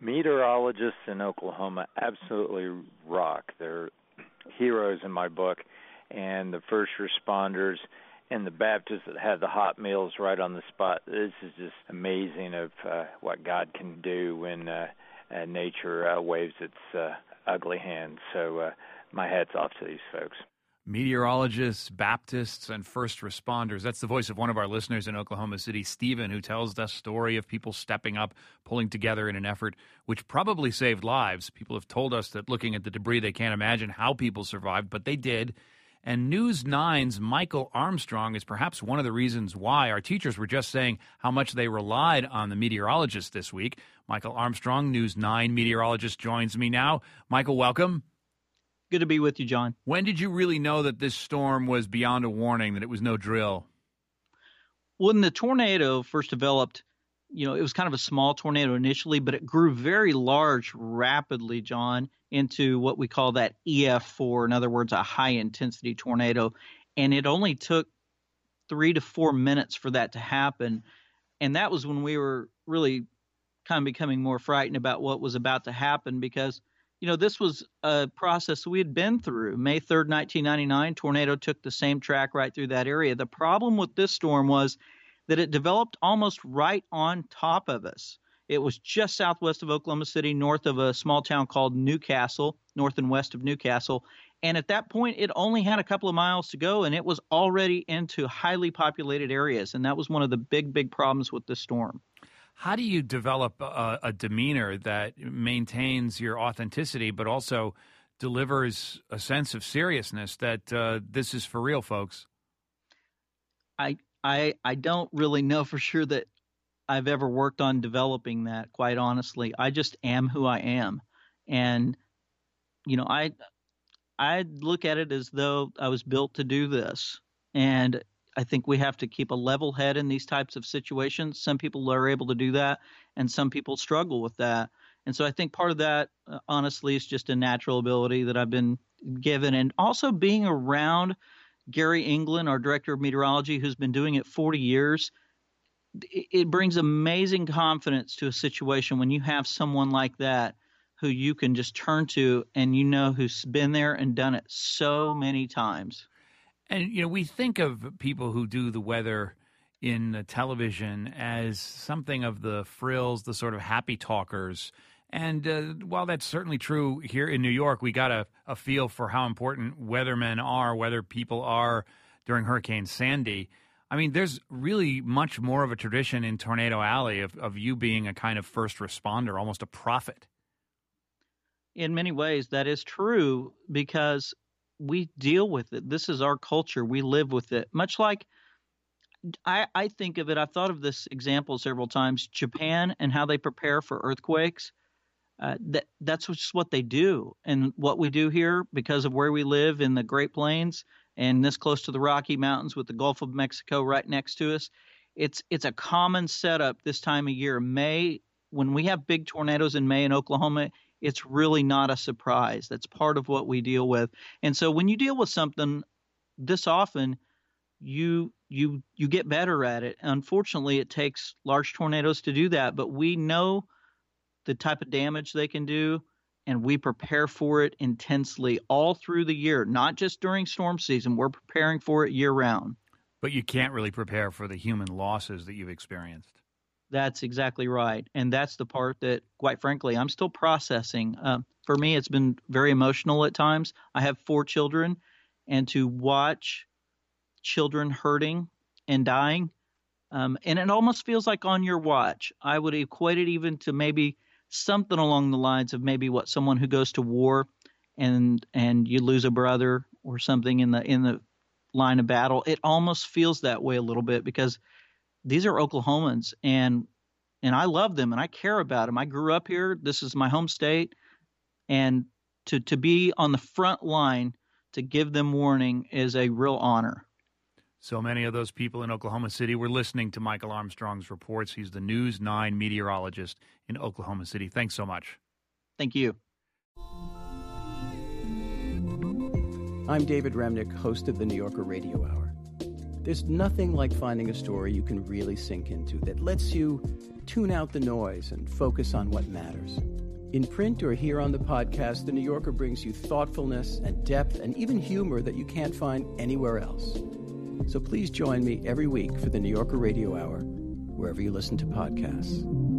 Meteorologists in Oklahoma absolutely rock. They're heroes in my book, and the first responders and the Baptists that have the hot meals right on the spot. This is just amazing of what God can do when nature waves its ugly hand. So my hat's off to these folks. Meteorologists, Baptists, and first responders. That's the voice of one of our listeners in Oklahoma City, Stephen, who tells the story of people stepping up, pulling together in an effort which probably saved lives. People have told us that looking at the debris, they can't imagine how people survived, but they did. And News 9's Michael Armstrong is perhaps one of the reasons why. Our teachers were just saying how much they relied on the meteorologists this week. Michael Armstrong, News 9 meteorologist, joins me now. Michael, welcome. Good to be with you, John. When did you really know that this storm was beyond a warning, that it was no drill? When the tornado first developed, it was kind of a small tornado initially, but it grew very large rapidly, John, into what we call that EF4, in other words, a high-intensity tornado. And it only took 3 to 4 minutes for that to happen. And that was when we were really kind of becoming more frightened about what was about to happen because this was a process we had been through. May 3rd, 1999, tornado took the same track right through that area. The problem with this storm was that it developed almost right on top of us. It was just southwest of Oklahoma City, north of a small town called Newcastle, north and west of Newcastle. And at that point, it only had a couple of miles to go, and it was already into highly populated areas. And that was one of the big problems with this storm. How do you develop a demeanor that maintains your authenticity but also delivers a sense of seriousness that this is for real, folks? I don't really know for sure that I've ever worked on developing that, quite honestly. I just am who I am. And, I look at it as though I was built to do this. And I think we have to keep a level head in these types of situations. Some people are able to do that, and some people struggle with that. And so I think part of that, honestly, is just a natural ability that I've been given. And also being around Gary England, our director of meteorology, who's been doing it 40 years, it brings amazing confidence to a situation when you have someone like that who you can just turn to and who's been there and done it so many times. And, we think of people who do the weather in television as something of the frills, the sort of happy talkers. And while that's certainly true here in New York, we got a feel for how important weathermen are, weather people are during Hurricane Sandy. I mean, there's really much more of a tradition in Tornado Alley of you being a kind of first responder, almost a prophet. In many ways, that is true because we deal with it. This is our culture. We live with it. Much like I think of it, I've thought of this example several times, Japan and how they prepare for earthquakes. That's just what they do. And what we do here, because of where we live in the Great Plains and this close to the Rocky Mountains with the Gulf of Mexico right next to us, it's a common setup this time of year. May, when we have big tornadoes in May in Oklahoma, it's really not a surprise. That's part of what we deal with. And so when you deal with something this often, you get better at it. Unfortunately, it takes large tornadoes to do that, but we know the type of damage they can do, and we prepare for it intensely all through the year, not just during storm season. We're preparing for it year-round. But you can't really prepare for the human losses that you've experienced. That's exactly right. And that's the part that, quite frankly, I'm still processing. For me, it's been very emotional at times. I have 4 children, and to watch children hurting and dying, and it almost feels like on your watch. I would equate it even to maybe something along the lines of maybe what someone who goes to war and you lose a brother or something in the line of battle. It almost feels that way a little bit because these are Oklahomans, and I love them, and I care about them. I grew up here. This is my home state. And to be on the front line to give them warning is a real honor. So many of those people in Oklahoma City were listening to Michael Armstrong's reports. He's the News 9 meteorologist in Oklahoma City. Thanks so much. Thank you. I'm David Remnick, host of the New Yorker Radio Hour. There's nothing like finding a story you can really sink into that lets you tune out the noise and focus on what matters. In print or here on the podcast, The New Yorker brings you thoughtfulness and depth and even humor that you can't find anywhere else. So please join me every week for the New Yorker Radio Hour, wherever you listen to podcasts.